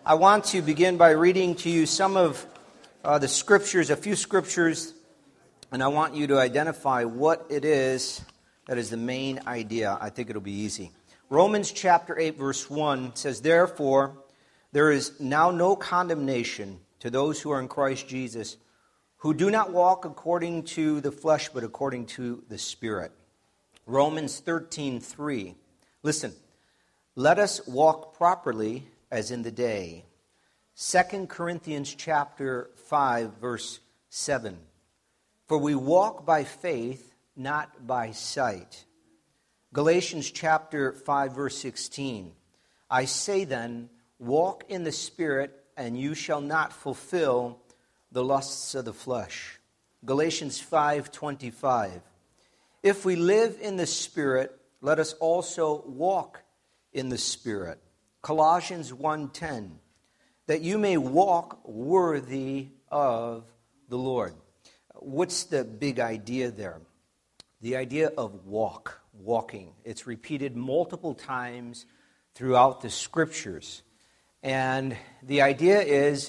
I want to begin by reading to you some of the scriptures, a few scriptures, and I want you to identify what it is that is the main idea. I think it'll be easy. Romans chapter 8, verse 1 says, "Therefore, there is now no condemnation to those who are in Christ Jesus, who do not walk according to the flesh, but according to the Spirit." Romans 13:3. Listen, "Let us walk properly as in the day." 2 Corinthians chapter 5, verse 7. "For we walk by faith, not by sight." Galatians chapter 5, verse 16. "I say then, walk in the Spirit, and you shall not fulfill the lusts of the flesh." Galatians 5:25. "If we live in the Spirit, let us also walk in the Spirit." Colossians 1:10, "that you may walk worthy of the Lord." What's the big idea there? The idea of walking. It's repeated multiple times throughout the Scriptures. And the idea is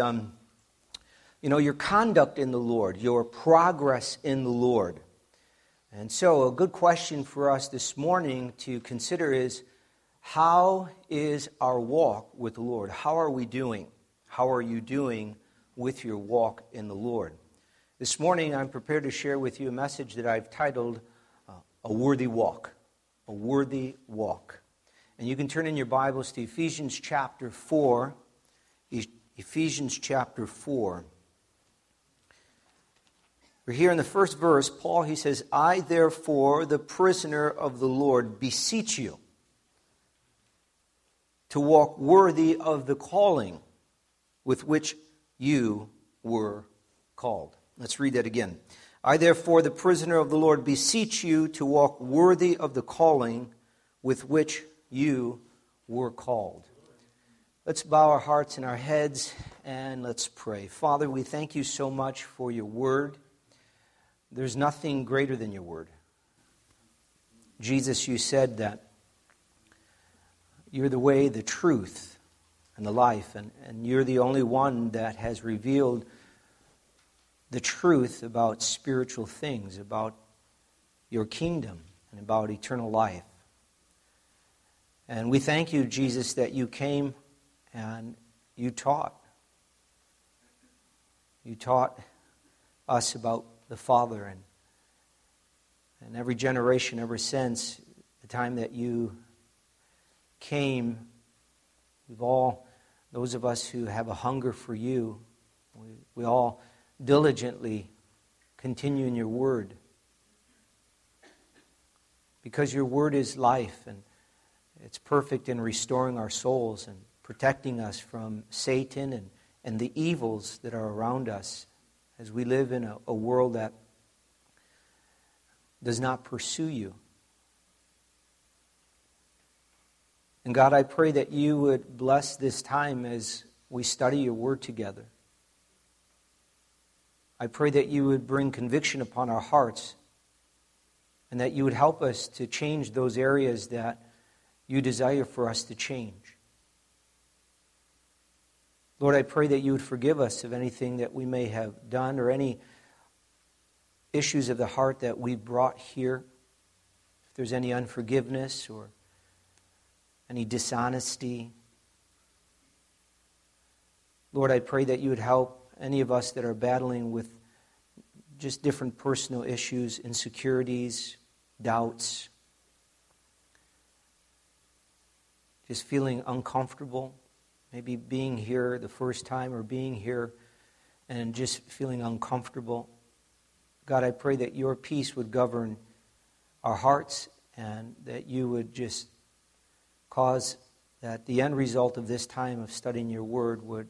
your conduct in the Lord, your progress in the Lord. And so a good question for us this morning to consider is, how is our walk with the Lord? How are we doing? How are you doing with your walk in the Lord? This morning I'm prepared to share with you a message that I've titled, A Worthy Walk. A Worthy Walk. And you can turn in your Bibles to Ephesians chapter 4. Ephesians chapter 4. We're here in the first verse. Paul, he says, "I therefore, the prisoner of the Lord, beseech you to walk worthy of the calling with which you were called." Let's read that again. "I therefore, the prisoner of the Lord, beseech you to walk worthy of the calling with which you were called." Let's bow our hearts and our heads and let's pray. Father, we thank you so much for your word. There's nothing greater than your word. Jesus, you said that you're the way, the truth, and the life, and you're the only one that has revealed the truth about spiritual things, about your kingdom, and about eternal life. And we thank you, Jesus, that you came and you taught. You taught us about the Father, and every generation ever since the time that you came, those of us who have a hunger for you, we all diligently continue in your word. Because your word is life, and it's perfect in restoring our souls and protecting us from Satan and the evils that are around us as we live in a world that does not pursue you. And God, I pray that you would bless this time as we study your word together. I pray that you would bring conviction upon our hearts and that you would help us to change those areas that you desire for us to change. Lord, I pray that you would forgive us of anything that we may have done or any issues of the heart that we brought here. If there's any unforgiveness or any dishonesty, Lord, I pray that you would help any of us that are battling with just different personal issues, insecurities, doubts, just feeling uncomfortable, maybe being here the first time or being here and just feeling uncomfortable. God, I pray that your peace would govern our hearts and that you would just cause that the end result of this time of studying your word would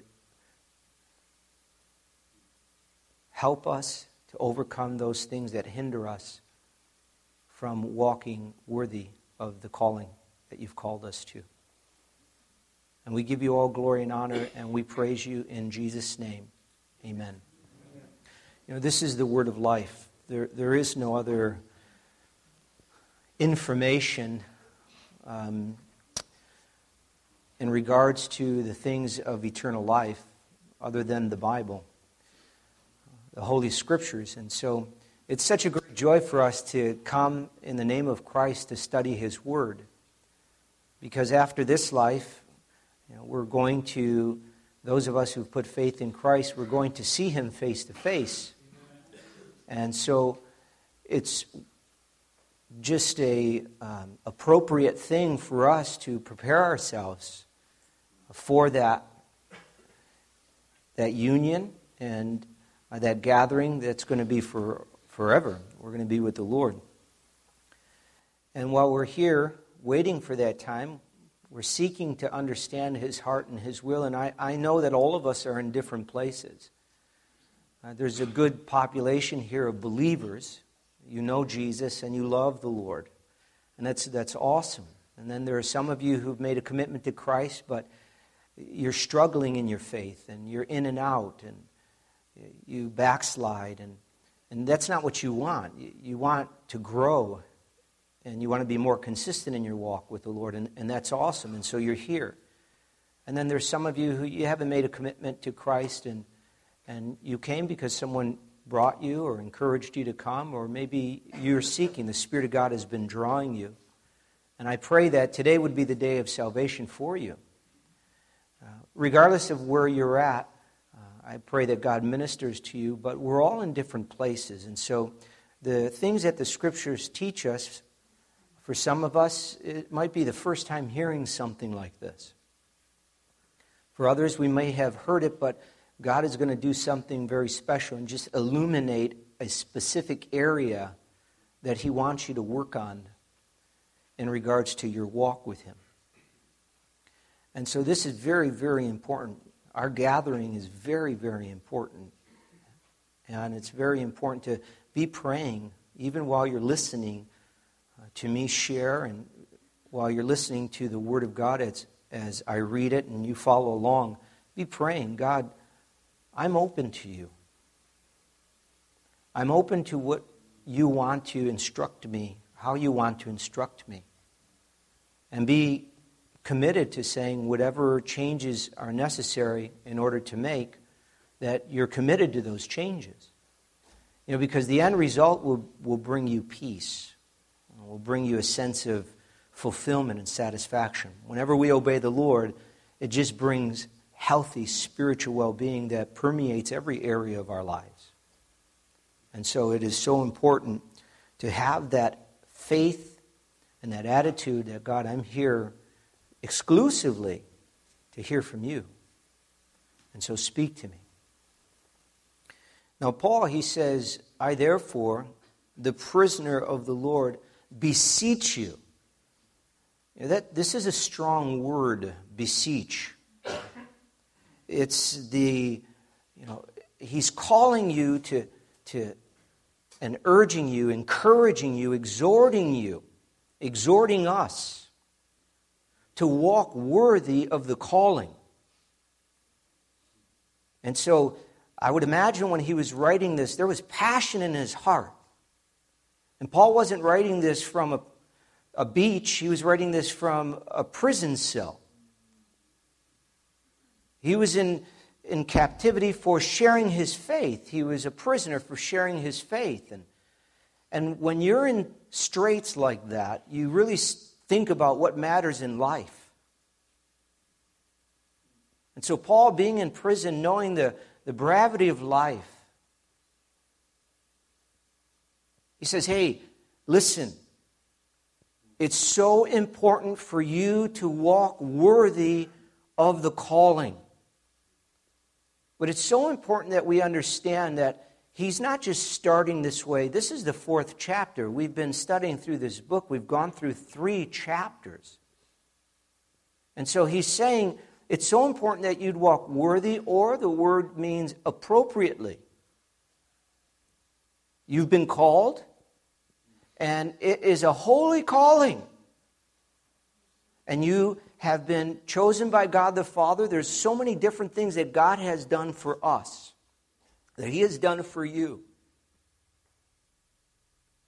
help us to overcome those things that hinder us from walking worthy of the calling that you've called us to. And we give you all glory and honor, and we praise you in Jesus' name. Amen. This is the word of life. There is no other information in regards to the things of eternal life other than the Bible, the Holy Scriptures. And so it's such a great joy for us to come in the name of Christ to study His Word. Because after this life, we're going to, those of us who've put faith in Christ, we're going to see Him face to face. And so it's just a appropriate thing for us to prepare ourselves for that union and that gathering that's going to be for forever. We're going to be with the Lord. And while we're here waiting for that time, we're seeking to understand His heart and His will. And I know that all of us are in different places. There's a good population here of believers. You know Jesus and you love the Lord. And that's awesome. And then there are some of you who've made a commitment to Christ, but you're struggling in your faith, and you're in and out, and you backslide, and that's not what you want. You want to grow, and you want to be more consistent in your walk with the Lord, and that's awesome, and so you're here. And then there's some of you who you haven't made a commitment to Christ, and you came because someone brought you or encouraged you to come, or maybe you're seeking. The Spirit of God has been drawing you. And I pray that today would be the day of salvation for you. Regardless of where you're at, I pray that God ministers to you, but we're all in different places. And so the things that the Scriptures teach us, for some of us, it might be the first time hearing something like this. For others, we may have heard it, but God is going to do something very special and just illuminate a specific area that He wants you to work on in regards to your walk with Him. And so this is very, very important. Our gathering is very, very important. And it's very important to be praying, even while you're listening to me share, and while you're listening to the Word of God as I read it and you follow along. Be praying, God, I'm open to you. I'm open to what you want to instruct me, how you want to instruct me. And be committed to saying whatever changes are necessary in order to make, that you're committed to those changes. Because the end result will bring you peace. Will bring you a sense of fulfillment and satisfaction. Whenever we obey the Lord, it just brings healthy spiritual well-being that permeates every area of our lives. And so it is so important to have that faith and that attitude that, God, I'm here exclusively to hear from you. And so speak to me. Now Paul, he says, I therefore, the prisoner of the Lord, beseech you. This is a strong word, beseech. It's he's calling you to and urging you, encouraging you, exhorting us to walk worthy of the calling. And so I would imagine when he was writing this, there was passion in his heart. And Paul wasn't writing this from a beach, he was writing this from a prison cell. He was in captivity for sharing his faith. He was a prisoner for sharing his faith. And when you're in straits like that, you really think about what matters in life. And so Paul, being in prison, knowing the gravity of life, he says, hey, listen, it's so important for you to walk worthy of the calling. But it's so important that we understand that he's not just starting this way. This is the 4th chapter. We've been studying through this book. We've gone through 3 chapters. And so he's saying it's so important that you'd walk worthy, or the word means appropriately. You've been called, and it is a holy calling. And you have been chosen by God the Father. There's so many different things that God has done for us, that He has done for you.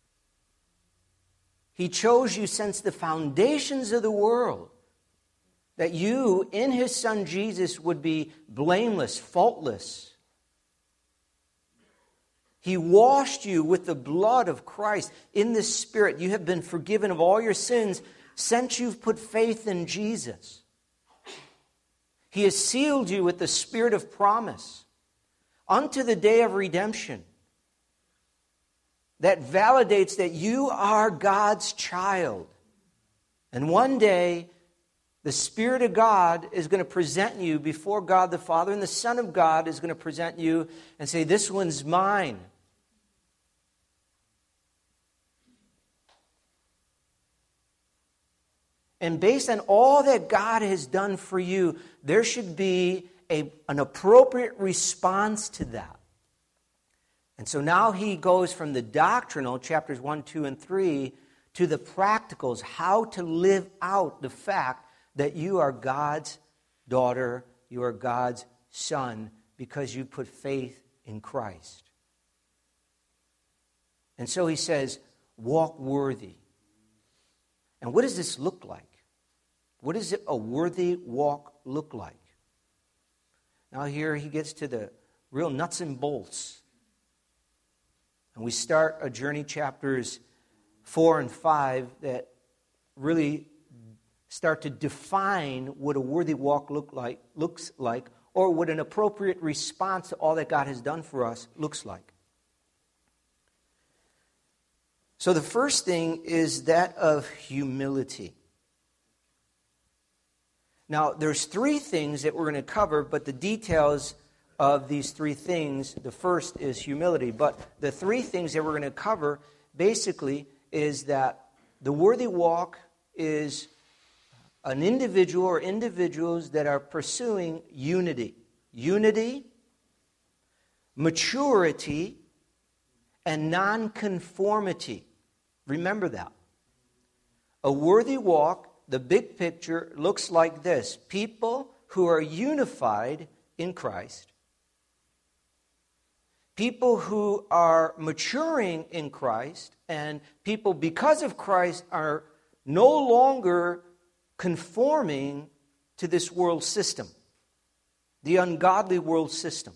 He chose you since the foundations of the world. that you, in his Son Jesus, would be blameless, faultless. He washed you with the blood of Christ. In the Spirit, you have been forgiven of all your sins since you've put faith in Jesus. He has sealed you with the Spirit of promise unto the day of redemption that validates that you are God's child. And one day, the Spirit of God is going to present you before God the Father, and the Son of God is going to present you and say, this one's mine. And based on all that God has done for you, there should be an appropriate response to that. And so now he goes from the doctrinal, chapters 1, 2, and 3, to the practicals, how to live out the fact that you are God's daughter, you are God's son, because you put faith in Christ. And so he says, walk worthy. And what does this look like? What does a worthy walk look like? Now here he gets to the real nuts and bolts. And we start a journey, chapters 4 and 5, that really start to define what a worthy walk looks like, or what an appropriate response to all that God has done for us looks like. So the first thing is that of humility. Now, there's three things that we're going to cover, but the details of these three things, the first is humility. But the three things that we're going to cover basically is that the worthy walk is an individual or individuals that are pursuing unity. Unity, maturity, and nonconformity. Remember that. A worthy walk, the big picture, looks like this. People who are unified in Christ. People who are maturing in Christ. And people, because of Christ, are no longer conforming to this world system. The ungodly world system.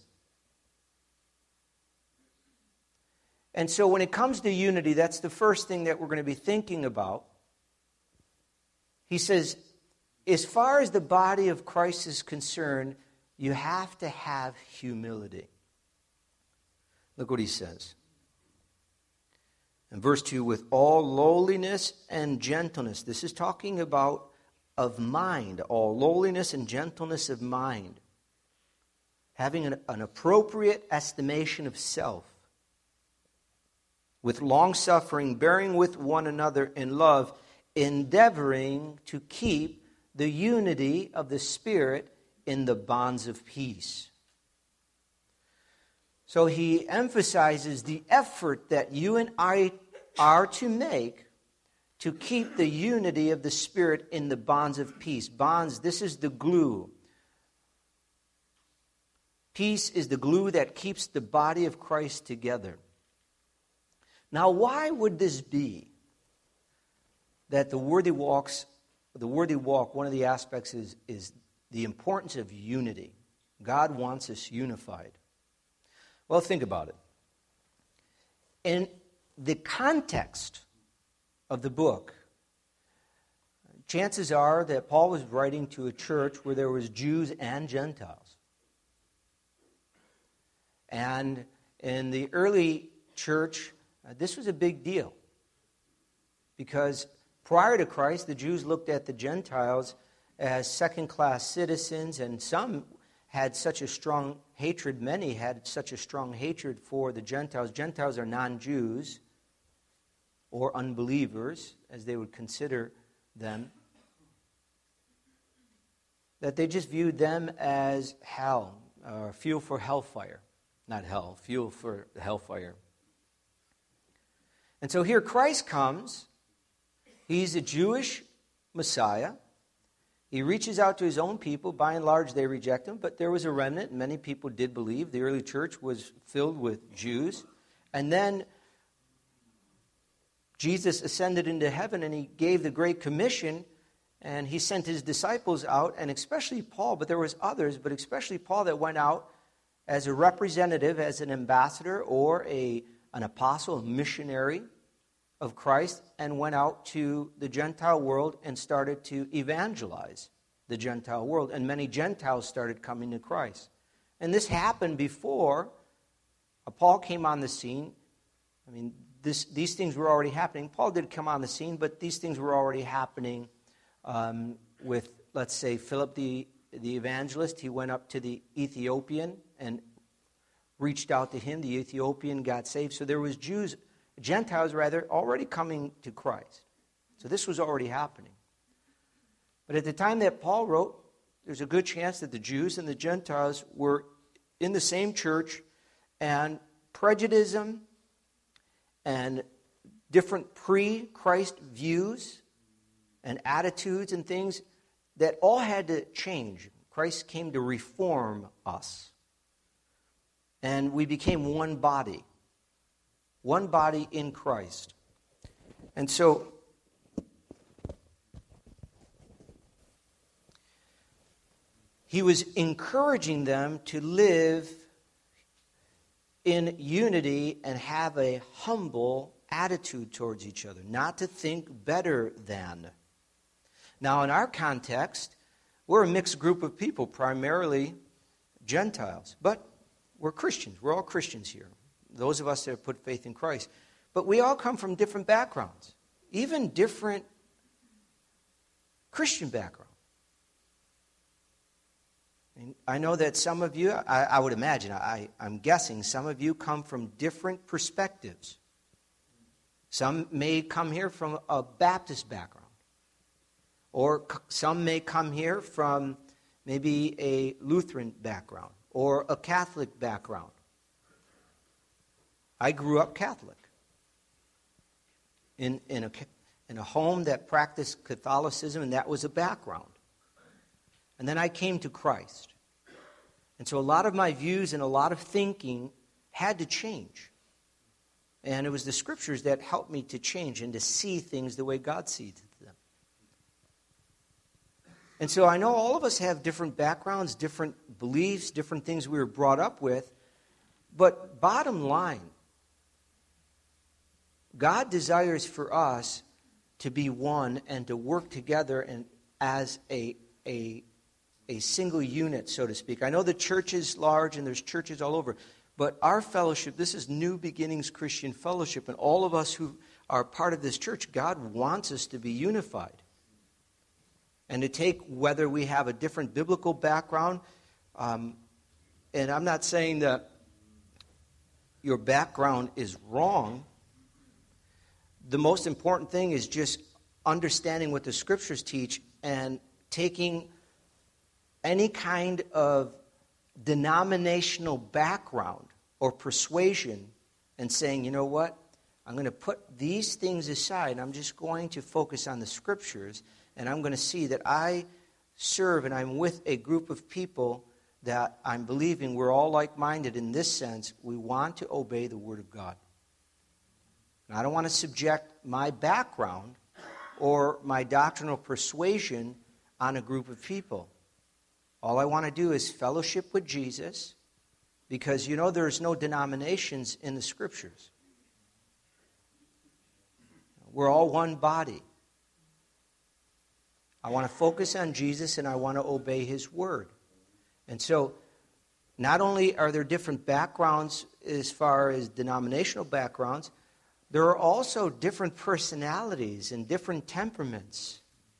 And so when it comes to unity, that's the first thing that we're going to be thinking about. He says, as far as the body of Christ is concerned, you have to have humility. Look what he says. In verse 2, with all lowliness and gentleness. This is talking about of mind, all lowliness and gentleness of mind. Having an appropriate estimation of self. With long-suffering, bearing with one another in love, endeavoring to keep the unity of the Spirit in the bonds of peace. So he emphasizes the effort that you and I are to make to keep the unity of the Spirit in the bonds of peace. Bonds, this is the glue. Peace is the glue that keeps the body of Christ together. Now, why would this be? That the worthy walk, one of the aspects is the importance of unity. God wants us unified. Well, think about it. In the context of the book, chances are that Paul was writing to a church where there was Jews and Gentiles. And in the early church, this was a big deal. Because prior to Christ, the Jews looked at the Gentiles as second-class citizens, and some had such a strong hatred, many had such a strong hatred for the Gentiles. Gentiles are non-Jews, or unbelievers, as they would consider them, that they just viewed them as hell, or fuel for hellfire. Not hell, fuel for the hellfire. And so here Christ comes. He's a Jewish Messiah. He reaches out to his own people. By and large, they reject him, but there was a remnant. Many people did believe. The early church was filled with Jews. And then Jesus ascended into heaven, and he gave the Great Commission, And he sent his disciples out, and especially Paul, but there was others, but especially Paul that went out as a representative, as an ambassador or an apostle, a missionary of Christ, and went out to the Gentile world and started to evangelize the Gentile world. And many Gentiles started coming to Christ. And this happened before Paul came on the scene. I mean, these things were already happening. Paul did come on the scene, but these things were already happening with, let's say, Philip the evangelist. He went up to the Ethiopian and reached out to him. The Ethiopian got saved. So there was Gentiles already coming to Christ. So this was already happening. But at the time that Paul wrote, there's a good chance that the Jews and the Gentiles were in the same church, and prejudice and different pre-Christ views and attitudes and things that all had to change. Christ came to reform us. And we became one body in Christ. And so, he was encouraging them to live in unity and have a humble attitude towards each other, not to think better than. Now, in our context, we're a mixed group of people, primarily Gentiles, but we're Christians. We're all Christians here, those of us that have put faith in Christ. But we all come from different backgrounds, even different Christian backgrounds. I know that some of you, I would imagine, I'm guessing, some of you come from different perspectives. Some may come here from a Baptist background. Or some may come here from maybe a Lutheran background or a Catholic background. I grew up Catholic in a home that practiced Catholicism, and that was a background. And then I came to Christ. And so a lot of my views and a lot of thinking had to change. And it was the Scriptures that helped me to change and to see things the way God sees them. And so I know all of us have different backgrounds, different beliefs, different things we were brought up with. But bottom line, God desires for us to be one and to work together and as a single unit, so to speak. I know the church is large and there's churches all over, but our fellowship, this is New Beginnings Christian Fellowship, and all of us who are part of this church, God wants us to be unified. And to take whether we have a different biblical background, and I'm not saying that your background is wrong. The most important thing is just understanding what the Scriptures teach and taking any kind of denominational background or persuasion and saying, you know what, I'm going to put these things aside. I'm just going to focus on the Scriptures, and I'm going to see that I serve and I'm with a group of people that I'm believing we're all like-minded in this sense. We want to obey the Word of God. And I don't want to subject my background or my doctrinal persuasion on a group of people. All I want to do is fellowship with Jesus, because you know there's no denominations in the Scriptures. We're all one body. I want to focus on Jesus and I want to obey His Word. And so, not only are there different backgrounds as far as denominational backgrounds, there are also different personalities and different temperaments.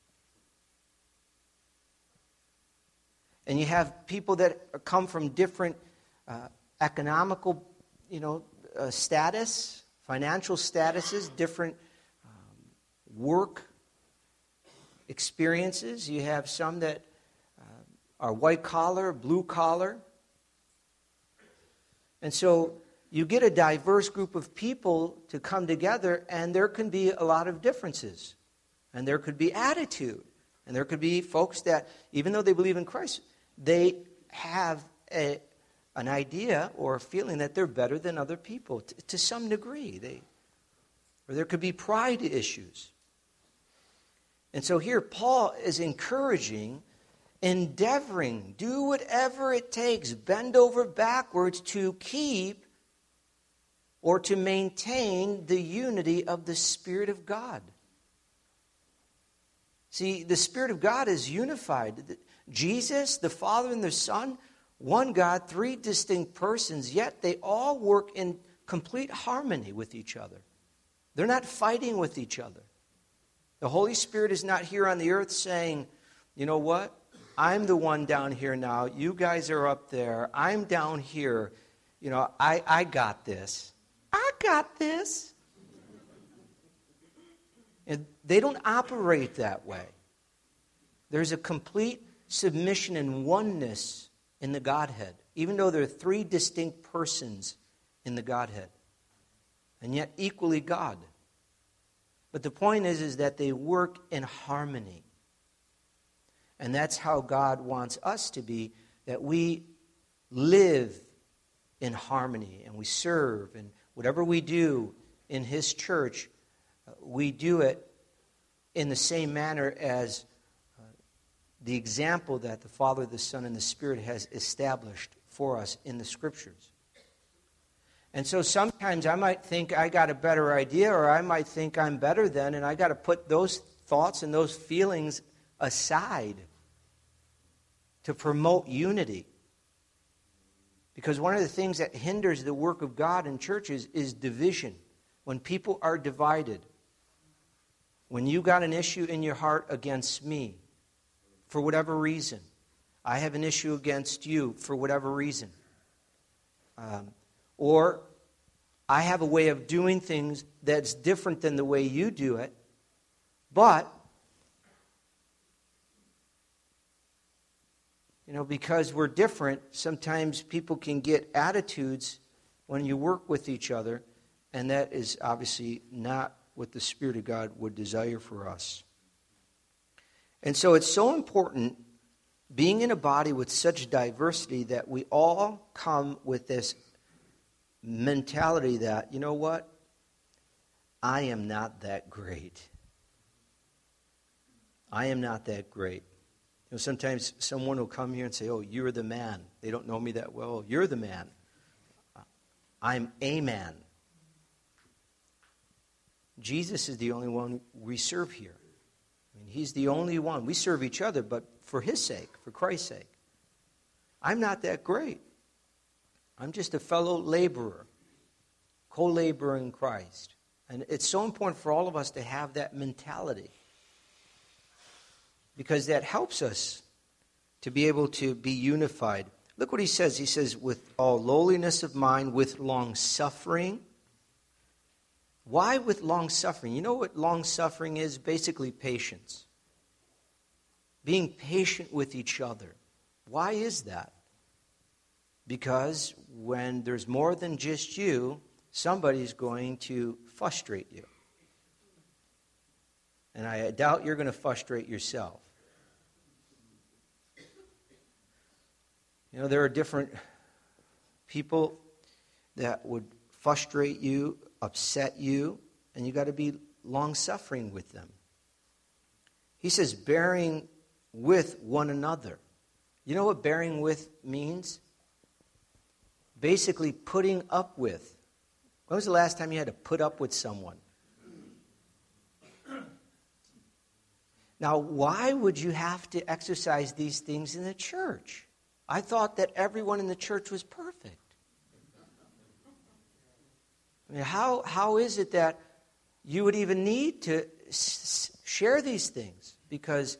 And you have people that come from different economical, status, financial statuses, different work experiences. You have some that are white collar, blue collar. And so you get a diverse group of people to come together, and there can be a lot of differences. And there could be attitude. And there could be folks that, even though they believe in Christ, they have an idea or a feeling that they're better than other people to some degree. Or there could be pride issues. And so here Paul is encouraging, endeavoring, do whatever it takes, bend over backwards to keep or to maintain the unity of the Spirit of God. See, the Spirit of God is unified. Jesus, the Father and the Son, one God, three distinct persons, yet they all work in complete harmony with each other. They're not fighting with each other. The Holy Spirit is not here on the earth saying, you know what? I'm the one down here now. You guys are up there. I'm down here. You know, I got this. I got this. And they don't operate that way. There's a complete submission and oneness in the Godhead, even though there are three distinct persons in the Godhead, and yet equally God. But the point is that they work in harmony. And that's how God wants us to be, that we live in harmony and we serve, and whatever we do in His church, we do it in the same manner as the example that the Father, the Son, and the Spirit has established for us in the Scriptures. And so sometimes I might think I got a better idea, or I might think I'm better than, and I got to put those thoughts and those feelings aside to promote unity. Because one of the things that hinders the work of God in churches is division. When people are divided, when you got an issue in your heart against me, for whatever reason, I have an issue against you for whatever reason, or I have a way of doing things that's different than the way you do it, but because we're different, sometimes people can get attitudes when you work with each other, and that is obviously not what the Spirit of God would desire for us. And so it's so important, being in a body with such diversity, that we all come with this mentality that, you know what? I am not that great. I am not that great. Sometimes someone will come here and say, oh, you're the man. They don't know me that well. Oh, you're the man. I'm a man. Jesus is the only one we serve here. He's the only one. We serve each other, but for His sake, for Christ's sake. I'm not that great. I'm just a fellow laborer, co-laborer in Christ. And it's so important for all of us to have that mentality, because that helps us to be able to be unified. Look what he says. He says, with all lowliness of mind, with long-suffering. Why with long-suffering? You know what long-suffering is? Basically patience. Being patient with each other. Why is that? Because when there's more than just you, somebody's going to frustrate you. And I doubt you're going to frustrate yourself. There are different people that would frustrate you, upset you, and you got to be long-suffering with them. He says, bearing with one another. You know what bearing with means? Basically putting up with. When was the last time you had to put up with someone? Now, why would you have to exercise these things in the church? I thought that everyone in the church was perfect. How is it that you would even need to share these things? Because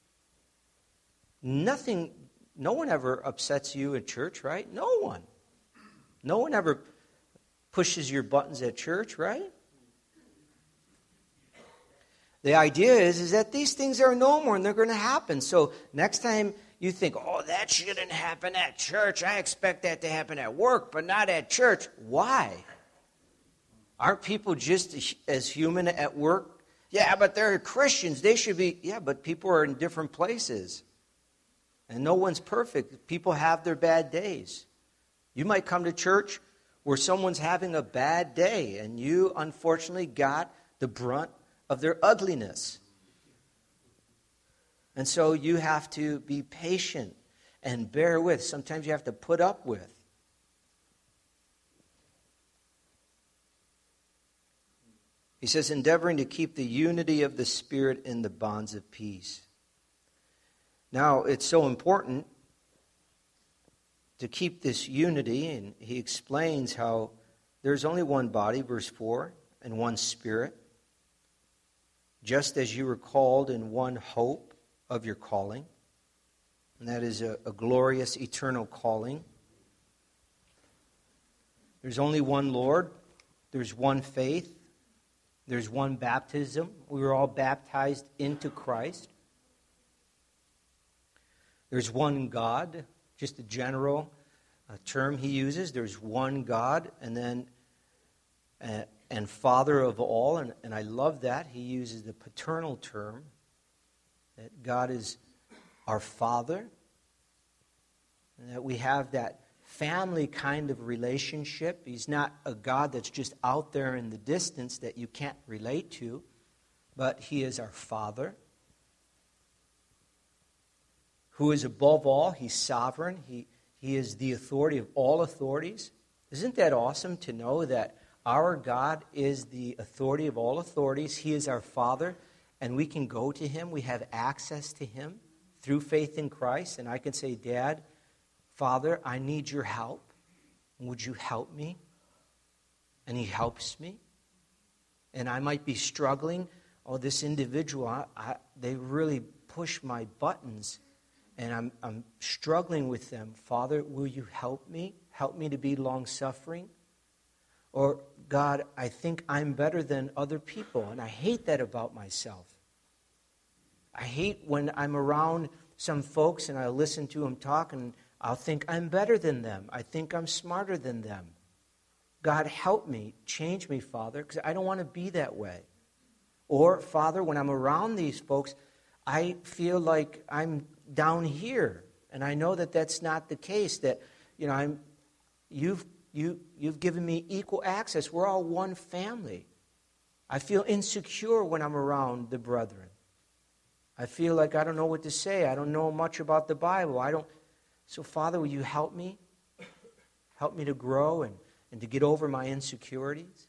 no one ever upsets you at church, right? No one. No one ever pushes your buttons at church, right? The idea is that these things are normal and they're going to happen. So next time you think, oh, that shouldn't happen at church. I expect that to happen at work, but not at church. Why? Aren't people just as human at work? Yeah, but they're Christians. They should be. Yeah, but people are in different places. And no one's perfect. People have their bad days. You might come to church where someone's having a bad day, and you, unfortunately, got the brunt of their ugliness. And so you have to be patient and bear with. Sometimes you have to put up with. He says, endeavoring to keep the unity of the Spirit in the bonds of peace. Now, it's so important to keep this unity, and he explains how there's only one body, verse 4, and one Spirit, just as you were called in one hope of your calling, and that is a glorious eternal calling. There's only one Lord, there's one faith, there's one baptism. We were all baptized into Christ. There's one God, just a general term he uses. There's one God, and then and Father of all, and I love that. He uses the paternal term, that God is our Father, and that we have that family kind of relationship. He's not a God that's just out there in the distance that you can't relate to, but He is our Father, who is above all. He's sovereign. He is the authority of all authorities. Isn't that awesome to know that our God is the authority of all authorities? He is our Father, and we can go to Him. We have access to Him through faith in Christ, and I can say, Dad, Father, I need your help. Would you help me? And He helps me. And I might be struggling. Oh, this individual, they really push my buttons, and I'm struggling with them. Father, will you help me? Help me to be long-suffering. Or, God, I think I'm better than other people, and I hate that about myself. I hate when I'm around some folks and I listen to them talk and I'll think I'm better than them. I think I'm smarter than them. God, help me. Change me, Father, because I don't want to be that way. Or, Father, when I'm around these folks, I feel like I'm down here. And I know that that's not the case, that, you've given me equal access. We're all one family. I feel insecure when I'm around the brethren. I feel like I don't know what to say. I don't know much about the Bible. So, Father, will you help me? Help me to grow and to get over my insecurities.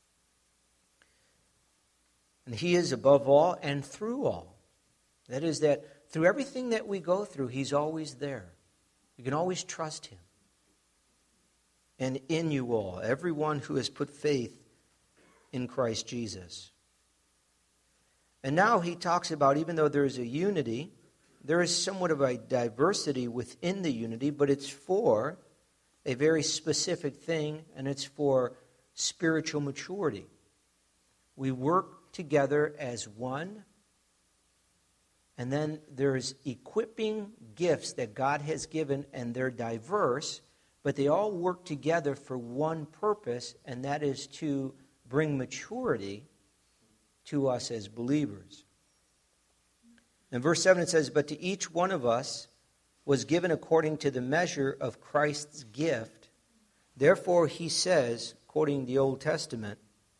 And He is above all and through all. That is, that through everything that we go through, He's always there. You can always trust Him. And in you all, everyone who has put faith in Christ Jesus. And now he talks about, even though there is a unity, there is somewhat of a diversity within the unity, but it's for a very specific thing, and it's for spiritual maturity. We work together as one, and then there's equipping gifts that God has given, and they're diverse, but they all work together for one purpose, and that is to bring maturity to us as believers. In verse 7 it says, but to each one of us was given according to the measure of Christ's gift. Therefore he says, quoting the Old Testament,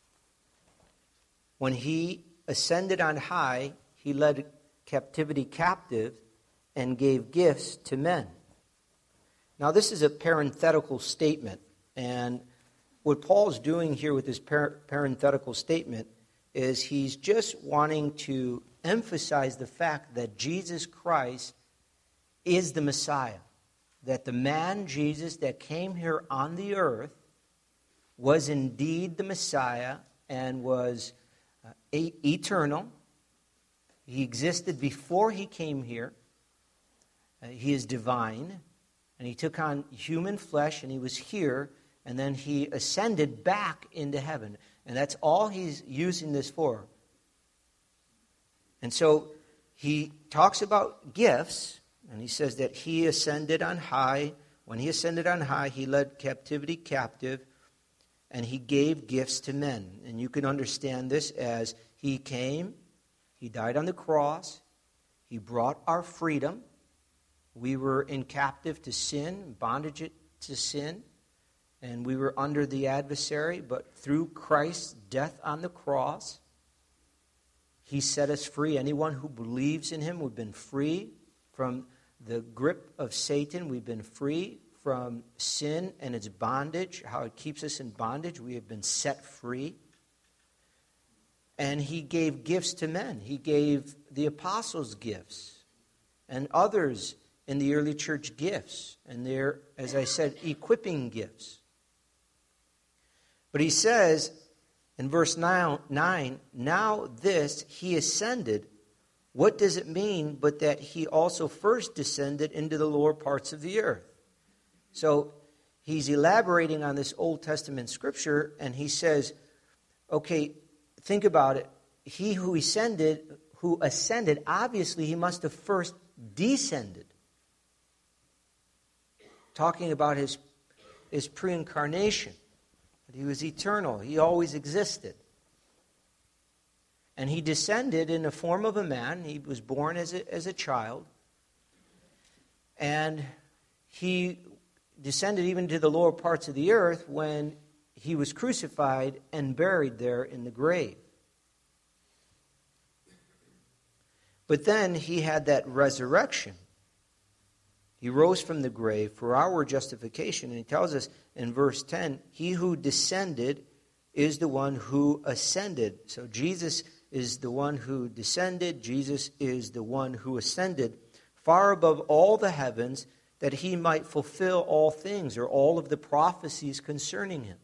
when He ascended on high, He led captivity captive and gave gifts to men. Now this is a parenthetical statement, and what Paul's doing here with this parenthetical statement is he's just wanting to emphasize the fact that Jesus Christ is the Messiah. That the man Jesus that came here on the earth was indeed the Messiah and was eternal. He existed before He came here. He is divine. And He took on human flesh and He was here. And then He ascended back into heaven. And that's all He's using this for. And so He talks about gifts. And He says that He ascended on high. When He ascended on high, He led captivity captive. And He gave gifts to men. And you can understand this as He came. He died on the cross. He brought our freedom. We were in captive to sin, bondage to sin. And we were under the adversary, but through Christ's death on the cross, He set us free. Anyone who believes in him, we've been free from the grip of Satan. We've been free from sin and its bondage, how it keeps us in bondage. We have been set free. And he gave gifts to men. He gave the apostles gifts and others in the early church gifts. And they're, as I said, equipping gifts. But he says in verse 9, now this he ascended. What does it mean but that he also first descended into the lower parts of the earth? So he's elaborating on this Old Testament scripture, and he says, okay, think about it. He who ascended, obviously he must have first descended. Talking about his pre-incarnation. He was eternal. He always existed. And he descended in the form of a man. He was born as a child. And he descended even to the lower parts of the earth when he was crucified and buried there in the grave. But then he had that resurrection. He rose from the grave for our justification. And he tells us in verse 10, he who descended is the one who ascended. So Jesus is the one who descended. Jesus is the one who ascended far above all the heavens, that he might fulfill all things, or all of the prophecies concerning him.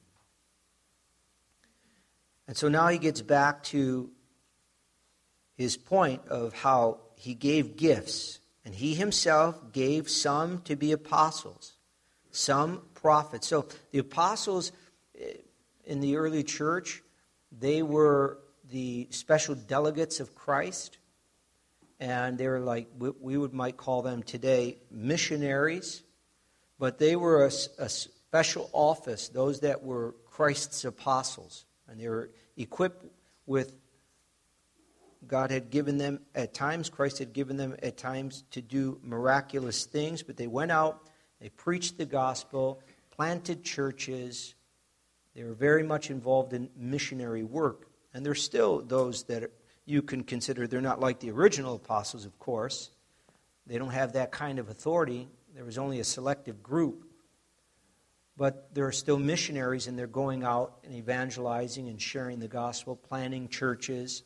And so now he gets back to his point of how he gave gifts. And he himself gave some to be apostles, some prophets. So the apostles in the early church, they were the special delegates of Christ. And they were like, we might call them today missionaries. But they were a special office, those that were Christ's apostles. And they were equipped with, God had given them at times, Christ had given them at times to do miraculous things. But they went out, they preached the gospel, planted churches. They were very much involved in missionary work. And there's still those that you can consider, they're not like the original apostles, of course. They don't have that kind of authority. There was only a selective group. But there are still missionaries, and they're going out and evangelizing and sharing the gospel, planting churches.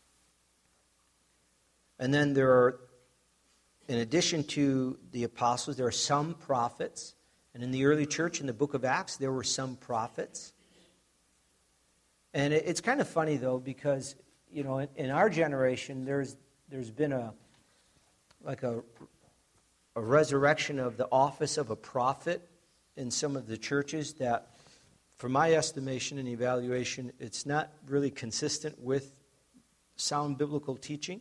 And then there are, in addition to the apostles, there are some prophets. And in the early church, in the book of Acts, there were some prophets. And it's kind of funny, though, because, you know, in our generation, there's been a resurrection of the office of a prophet in some of the churches that, from my estimation and evaluation, it's not really consistent with sound biblical teaching.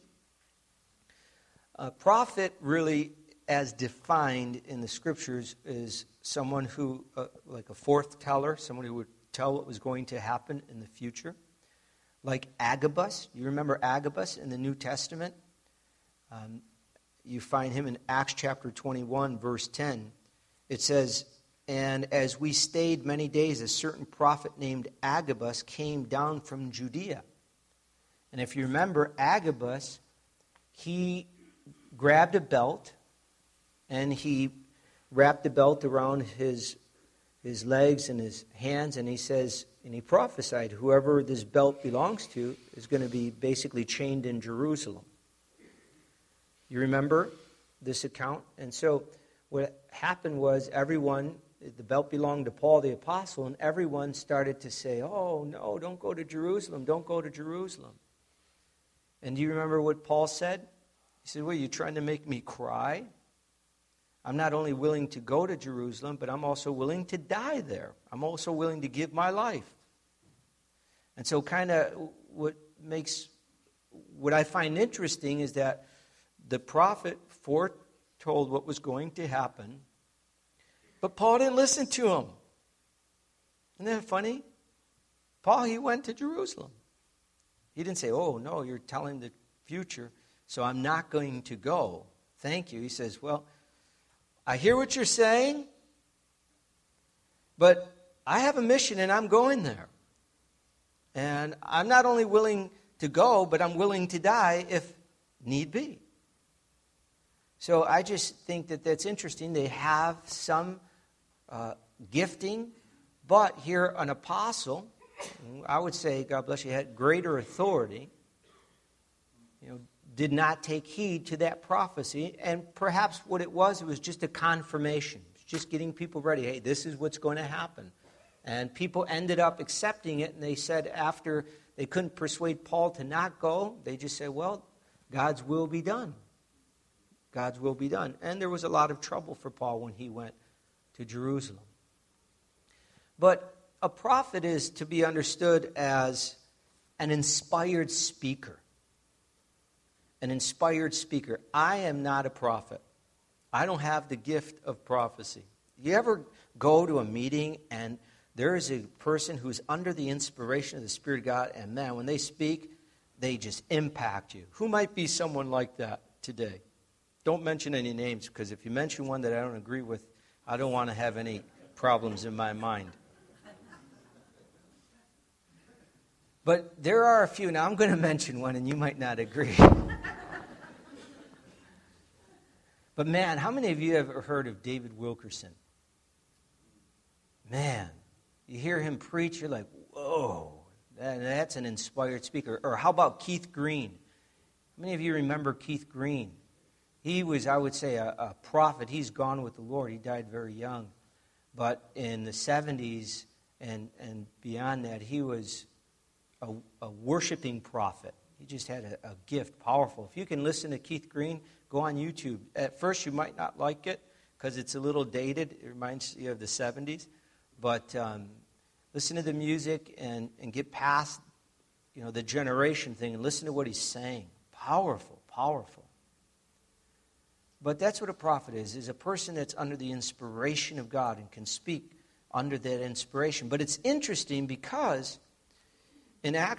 A prophet really, as defined in the scriptures, is someone who, like a foreteller, someone who would tell what was going to happen in the future. Like Agabus. You remember Agabus in the New Testament? You find him in Acts chapter 21, verse 10. It says, and as we stayed many days, a certain prophet named Agabus came down from Judea. And if you remember, Agabus, he grabbed a belt, and he wrapped the belt around his legs and his hands, and he says, and he prophesied, whoever this belt belongs to is going to be basically chained in Jerusalem. You remember this account? And so what happened was the belt belonged to Paul the apostle, and everyone started to say, oh, no, don't go to Jerusalem, don't go to Jerusalem. And do you remember what Paul said? He said, well, are you trying to make me cry? I'm not only willing to go to Jerusalem, but I'm also willing to die there. I'm also willing to give my life. And so kind of what I find interesting is that the prophet foretold what was going to happen, but Paul didn't listen to him. Isn't that funny? Paul, he went to Jerusalem. He didn't say, oh, no, you're telling the future, so I'm not going to go. Thank you. He says, well, I hear what you're saying, but I have a mission and I'm going there. And I'm not only willing to go, but I'm willing to die if need be. So I just think that that's interesting. They have some gifting, but here an apostle, I would say, God bless you, had greater authority, did not take heed to that prophecy. And perhaps what it was just a confirmation. It was just getting people ready. Hey, this is what's going to happen. And people ended up accepting it, and they said after they couldn't persuade Paul to not go, they just said, well, God's will be done. God's will be done. And there was a lot of trouble for Paul when he went to Jerusalem. But a prophet is to be understood as an inspired speaker. An inspired speaker. I am not a prophet. I don't have the gift of prophecy. You ever go to a meeting and there is a person who's under the inspiration of the Spirit of God, and man, when they speak, they just impact you. Who might be someone like that today? Don't mention any names, because if you mention one that I don't agree with, I don't want to have any problems in my mind. But there are a few. Now, I'm going to mention one, and you might not agree. But man, how many of you have heard of David Wilkerson? Man, you hear him preach, you're like, whoa, that's an inspired speaker. Or how about Keith Green? How many of you remember Keith Green? He was, I would say, a prophet. He's gone with the Lord. He died very young. But in the 70s and beyond that, he was a worshiping prophet. He just had a gift, powerful. If you can listen to Keith Green, go on YouTube. At first, you might not like it because it's a little dated. It reminds you of the 70s. But listen to the music and get past, the generation thing and listen to what he's saying. Powerful, powerful. But that's what a prophet is a person that's under the inspiration of God and can speak under that inspiration. But it's interesting because in 1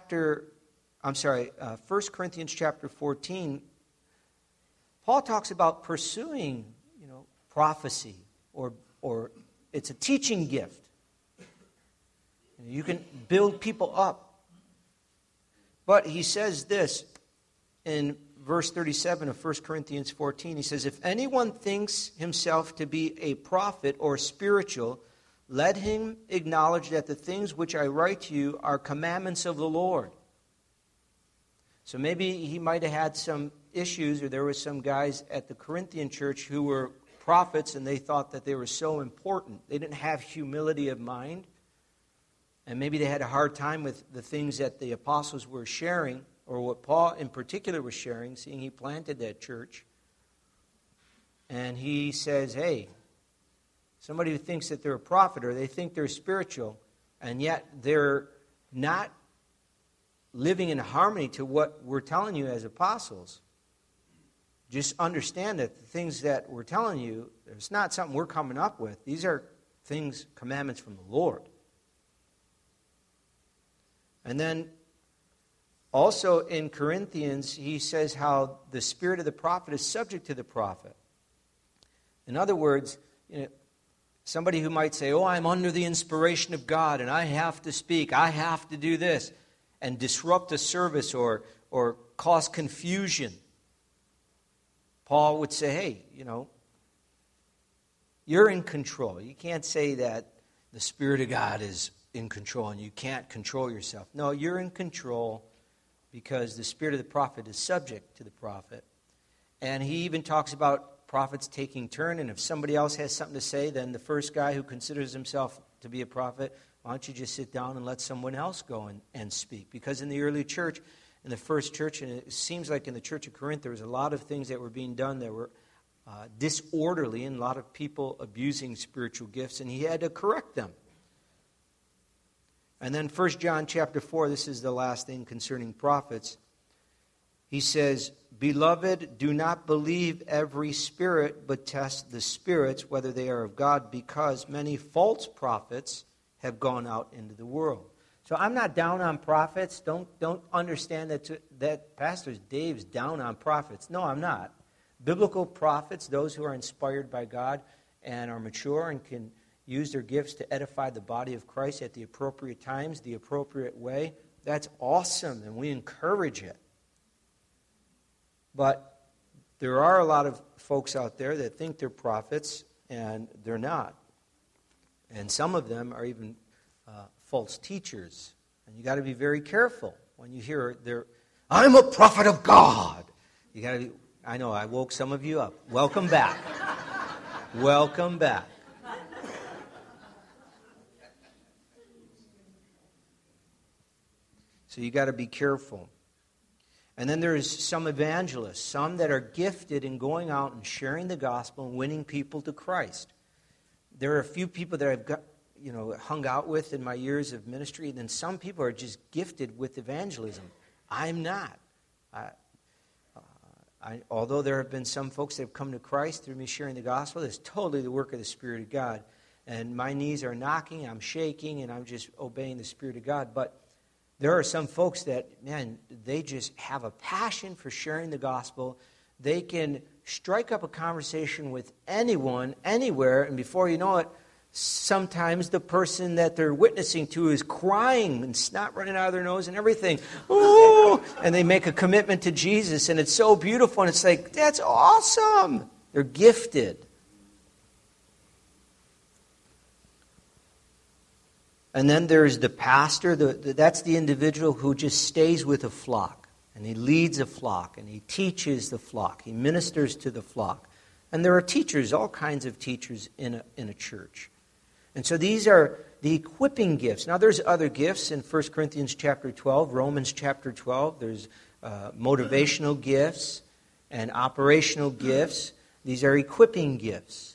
Corinthians chapter 14, Paul talks about pursuing, prophecy or it's a teaching gift. You can build people up. But he says this in verse 37 of 1 Corinthians 14. He says, if anyone thinks himself to be a prophet or spiritual, let him acknowledge that the things which I write to you are commandments of the Lord. So maybe he might have had some issues, or there were some guys at the Corinthian church who were prophets and they thought that they were so important. They didn't have humility of mind. And maybe they had a hard time with the things that the apostles were sharing, or what Paul in particular was sharing, seeing he planted that church. And he says, hey, somebody who thinks that they're a prophet or they think they're spiritual, and yet they're not living in harmony to what we're telling you as apostles, just understand that the things that we're telling you, it's not something we're coming up with. These are things, commandments from the Lord. And then also in Corinthians, he says how the spirit of the prophet is subject to the prophet. In other words, somebody who might say, I'm under the inspiration of God and I have to speak, I have to do this, and disrupt a service or cause confusion. Paul would say, hey, you're in control. You can't say that the Spirit of God is in control and you can't control yourself. No, you're in control because the spirit of the prophet is subject to the prophet. And he even talks about prophets taking turn, and if somebody else has something to say, then the first guy who considers himself to be a prophet, why don't you just sit down and let someone else go and speak? Because in the early church, in the first church, and it seems like in the church of Corinth, there was a lot of things that were being done that were disorderly, and a lot of people abusing spiritual gifts, and he had to correct them. And then 1 John chapter 4, this is the last thing concerning prophets. He says, Beloved, do not believe every spirit, but test the spirits, whether they are of God, because many false prophets have gone out into the world. So I'm not down on prophets. Don't understand that Pastor Dave's down on prophets. No, I'm not. Biblical prophets, those who are inspired by God and are mature and can use their gifts to edify the body of Christ at the appropriate times, the appropriate way, That's awesome, and we encourage it. But there are a lot of folks out there that think they're prophets, and they're not. And some of them are even false teachers. And you got to be very careful when you hear I'm a prophet of God. You got to be. I know I woke some of you up. Welcome back. Welcome back. So you got to be careful. And then there's some evangelists, some that are gifted in going out and sharing the gospel and winning people to Christ. There are a few people that I've got, hung out with in my years of ministry, and then some people are just gifted with evangelism. I'm not. Although there have been some folks that have come to Christ through me sharing the gospel, it's totally the work of the Spirit of God. And my knees are knocking, I'm shaking, and I'm just obeying the Spirit of God. But there are some folks that, man, they just have a passion for sharing the gospel. They can strike up a conversation with anyone, anywhere, and before you know it, sometimes the person that they're witnessing to is crying and snot running out of their nose and everything. Ooh! And they make a commitment to Jesus, and it's so beautiful, and it's like, that's awesome. They're gifted. And then there's the pastor. That's the individual who just stays with a flock. And he leads a flock. And he teaches the flock. He ministers to the flock. And there are teachers, all kinds of teachers in a church. And so these are the equipping gifts. Now there's other gifts in 1 Corinthians chapter 12, Romans chapter 12. There's motivational gifts and operational gifts. These are equipping gifts.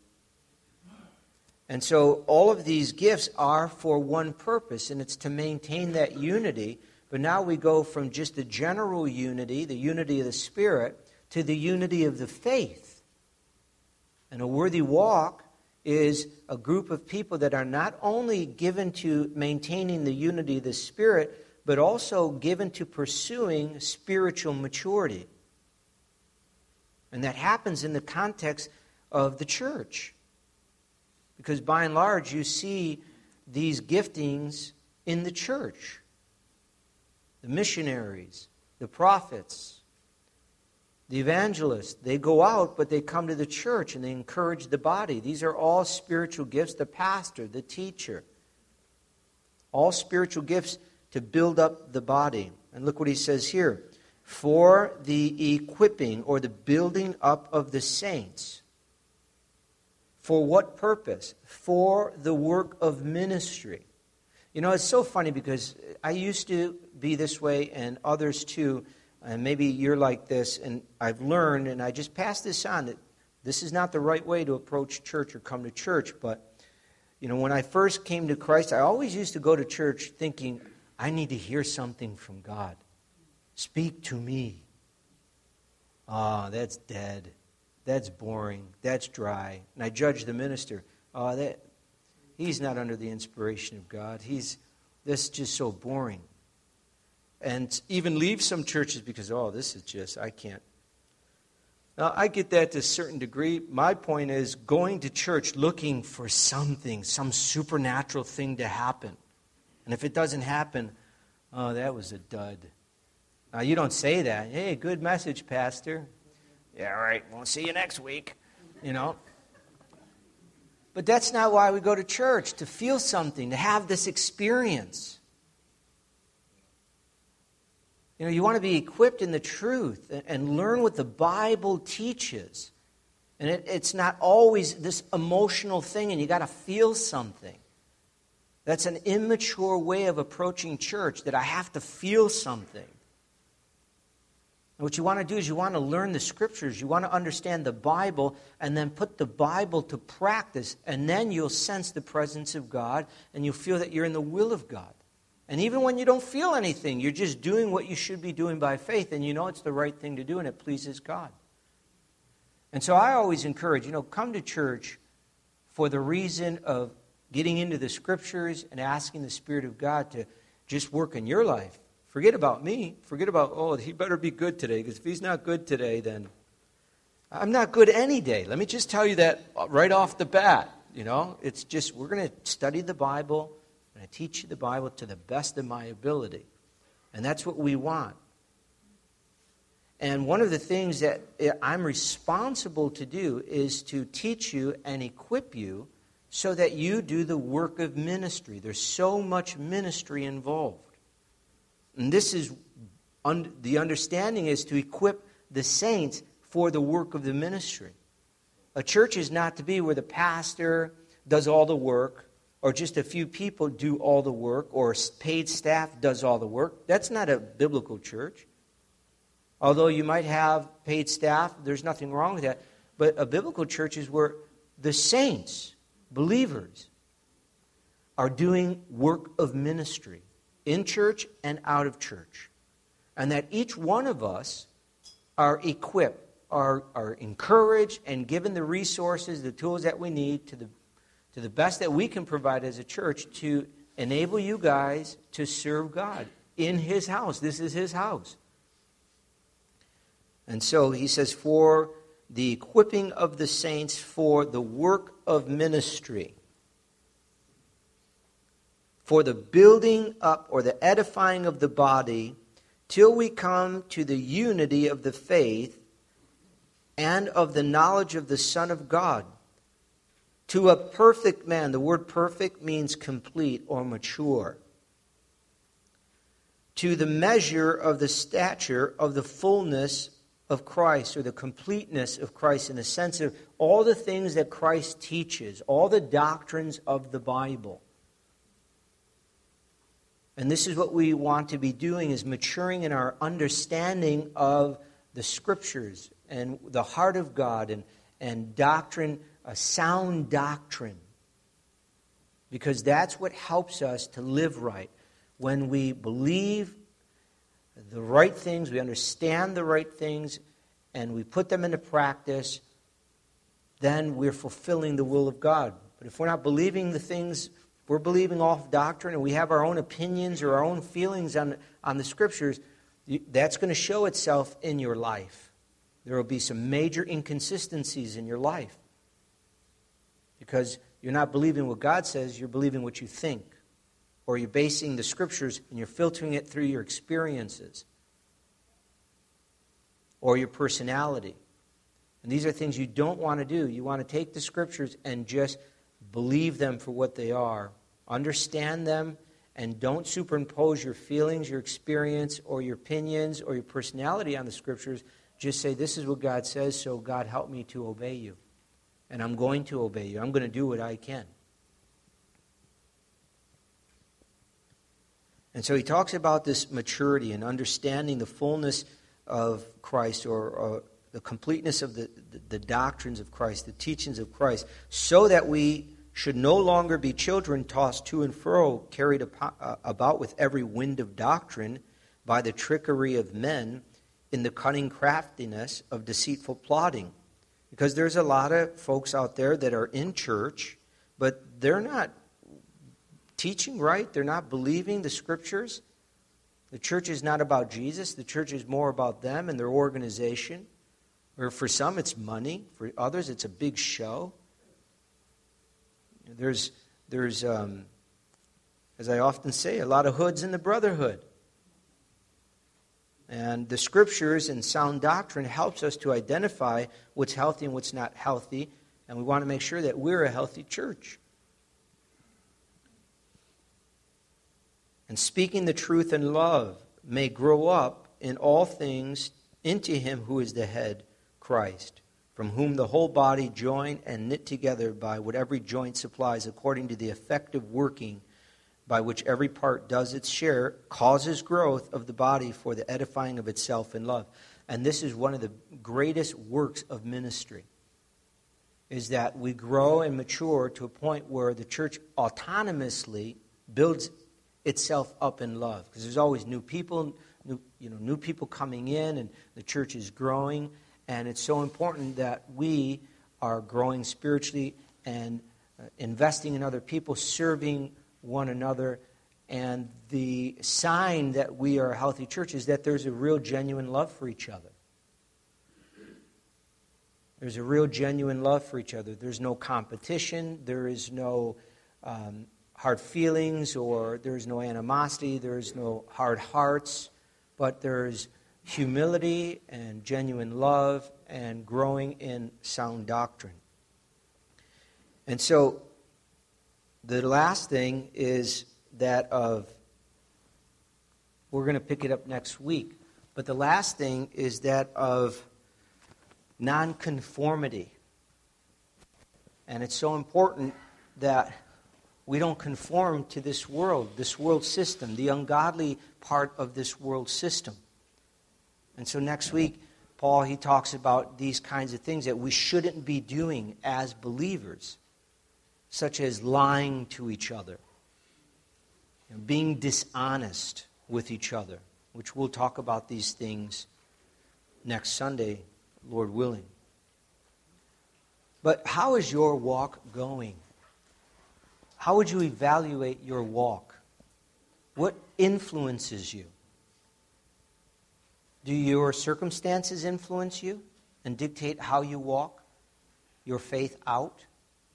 And so all of these gifts are for one purpose, and it's to maintain that unity. But now we go from just the general unity, the unity of the Spirit, to the unity of the faith. And a worthy walk is a group of people that are not only given to maintaining the unity of the Spirit, but also given to pursuing spiritual maturity. And that happens in the context of the church. Because by and large, you see these giftings in the church. The missionaries, the prophets, the evangelists, they go out, but they come to the church and they encourage the body. These are all spiritual gifts. The pastor, the teacher. All spiritual gifts to build up the body. And look what he says here. For the equipping or the building up of the saints. For what purpose? For the work of ministry. It's so funny because I used to be this way, and others too, and maybe you're like this, and I've learned, and I just pass this on, that this is not the right way to approach church or come to church. But, when I first came to Christ, I always used to go to church thinking, I need to hear something from God. Speak to me. That's dead. That's boring. That's dry. And I judge the minister. He's not under the inspiration of God. That's just so boring. And even leave some churches because, this is just, I can't. Now, I get that to a certain degree. My point is going to church looking for something, some supernatural thing to happen. And if it doesn't happen, that was a dud. Now, you don't say that. Hey, good message, Pastor. Yeah, all right, we'll see you next week, But that's not why we go to church, to feel something, to have this experience. You want to be equipped in the truth and learn what the Bible teaches. And it's not always this emotional thing and you got to feel something. That's an immature way of approaching church, that I have to feel something. And what you want to do is you want to learn the Scriptures. You want to understand the Bible and then put the Bible to practice. And then you'll sense the presence of God and you'll feel that you're in the will of God. And even when you don't feel anything, you're just doing what you should be doing by faith. And you know it's the right thing to do and it pleases God. And so I always encourage, come to church for the reason of getting into the Scriptures and asking the Spirit of God to just work in your life. Forget about me. Forget about, he better be good today, because if he's not good today, then I'm not good any day. Let me just tell you that right off the bat. It's just, we're going to study the Bible. I'm going to teach you the Bible to the best of my ability. And that's what we want. And one of the things that I'm responsible to do is to teach you and equip you so that you do the work of ministry. There's so much ministry involved. And this is, the understanding is to equip the saints for the work of the ministry. A church is not to be where the pastor does all the work, or just a few people do all the work, or paid staff does all the work. That's not a biblical church. Although you might have paid staff, there's nothing wrong with that. But a biblical church is where the saints, believers, are doing work of ministry in church and out of church. And that each one of us are equipped, are encouraged and given the resources, the tools that we need to the best that we can provide as a church to enable you guys to serve God in His house. This is His house. And so he says, for the equipping of the saints for the work of ministry, for the building up or the edifying of the body, till we come to the unity of the faith and of the knowledge of the Son of God, to a perfect man. The word perfect means complete or mature. To the measure of the stature of the fullness of Christ, or the completeness of Christ, in the sense of all the things that Christ teaches, all the doctrines of the Bible. And this is what we want to be doing, is maturing in our understanding of the Scriptures and the heart of God and doctrine, a sound doctrine. Because that's what helps us to live right. When we believe the right things, we understand the right things, and we put them into practice, then we're fulfilling the will of God. But if we're not believing the things, we're believing off doctrine, and we have our own opinions or our own feelings on the Scriptures, that's going to show itself in your life. There will be some major inconsistencies in your life. Because you're not believing what God says, you're believing what you think. Or you're basing the Scriptures and you're filtering it through your experiences. Or your personality. And these are things you don't want to do. You want to take the Scriptures and just believe them for what they are. Understand them, and don't superimpose your feelings, your experience, or your opinions, or your personality on the Scriptures. Just say, this is what God says, so God help me to obey you. And I'm going to obey you. I'm going to do what I can. And so he talks about this maturity and understanding the fullness of Christ, or the completeness of the doctrines of Christ, the teachings of Christ, so that we should no longer be children tossed to and fro, carried about with every wind of doctrine by the trickery of men in the cunning craftiness of deceitful plotting. Because there's a lot of folks out there that are in church, but they're not teaching right. They're not believing the Scriptures. The church is not about Jesus. The church is more about them and their organization. Or for some, it's money. For others, it's a big show. There's as I often say, a lot of hoods in the brotherhood. And the Scriptures and sound doctrine helps us to identify what's healthy and what's not healthy. And we want to make sure that we're a healthy church. And speaking the truth in love may grow up in all things into Him who is the head, Christ, from whom the whole body joined and knit together by what every joint supplies according to the effective working by which every part does its share, causes growth of the body for the edifying of itself in love. And this is one of the greatest works of ministry, is that we grow and mature to a point where the church autonomously builds itself up in love. Because there's always new people, new people coming in, and the church is growing. And it's so important that we are growing spiritually and investing in other people, serving one another. And the sign that we are a healthy church is that there's a real genuine love for each other. There's a real genuine love for each other. There's no competition. There is no hard feelings, or there's no animosity, there's no hard hearts, but there's humility and genuine love and growing in sound doctrine. And so the last thing is that of, we're going to pick it up next week, but the last thing is that of nonconformity. And it's so important that we don't conform to this world system, the ungodly part of this world system. And so next week, Paul, he talks about these kinds of things that we shouldn't be doing as believers, such as lying to each other, being dishonest with each other, which we'll talk about these things next Sunday, Lord willing. But how is your walk going? How would you evaluate your walk? What influences you? Do your circumstances influence you and dictate how you walk your faith out?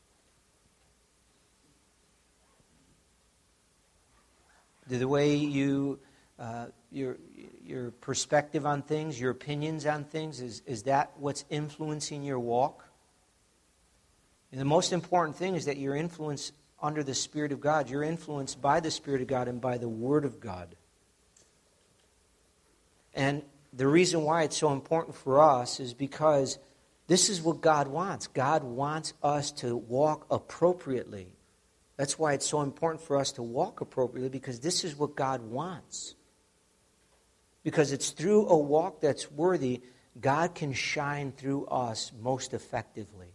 Do the way you, your perspective on things, your opinions on things, is that what's influencing your walk? And the most important thing is that you're influenced under the Spirit of God. You're influenced by the Spirit of God and by the Word of God. And the reason why it's so important for us is because this is what God wants. God wants us to walk appropriately. That's why it's so important for us to walk appropriately, because this is what God wants. Because it's through a walk that's worthy, God can shine through us most effectively.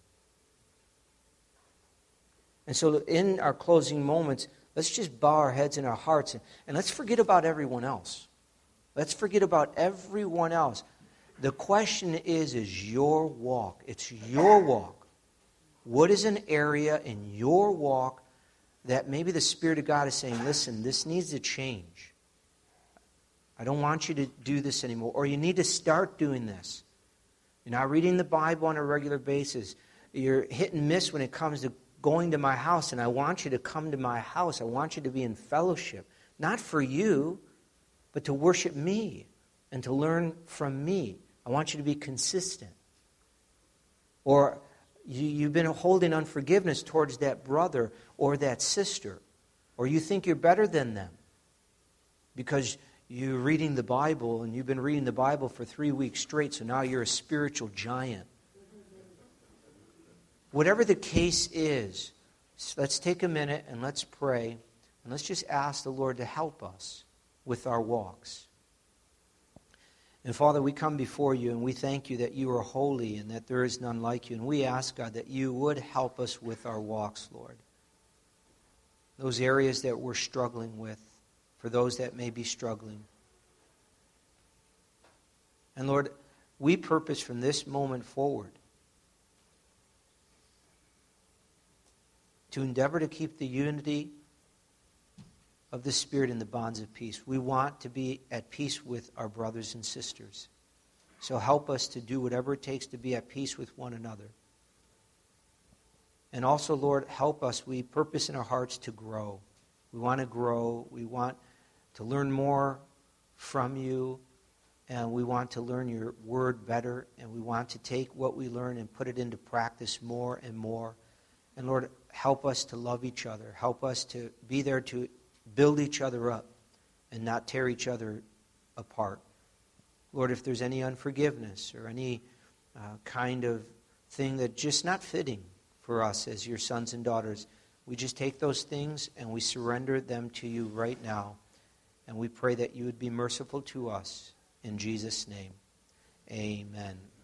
And so in our closing moments, let's just bow our heads and our hearts, and let's forget about everyone else. Let's forget about everyone else. The question is your walk. It's your walk. What is an area in your walk that maybe the Spirit of God is saying, listen, this needs to change. I don't want you to do this anymore. Or you need to start doing this. You're not reading the Bible on a regular basis. You're hit and miss when it comes to going to my house, and I want you to come to my house. I want you to be in fellowship. Not for you, but to worship me and to learn from me. I want you to be consistent. Or you've been holding unforgiveness towards that brother or that sister. Or you think you're better than them because you're reading the Bible, and you've been reading the Bible for 3 weeks straight, so now you're a spiritual giant. Whatever the case is, let's take a minute and let's pray, and let's just ask the Lord to help us with our walks. And Father, we come before you and we thank you that you are holy and that there is none like you. And we ask, God, that you would help us with our walks, Lord. Those areas that we're struggling with, for those that may be struggling. And Lord, we purpose from this moment forward to endeavor to keep the unity of the Spirit in the bonds of peace. We want to be at peace with our brothers and sisters. So help us to do whatever it takes to be at peace with one another. And also, Lord, help us. We purpose in our hearts to grow. We want to grow. We want to learn more from you. And we want to learn your word better. And we want to take what we learn and put it into practice more and more. And Lord, help us to love each other. Help us to be there to build each other up and not tear each other apart. Lord, if there's any unforgiveness or any kind of thing that's just not fitting for us as your sons and daughters, we just take those things and we surrender them to you right now. And we pray that you would be merciful to us. In Jesus' name, amen.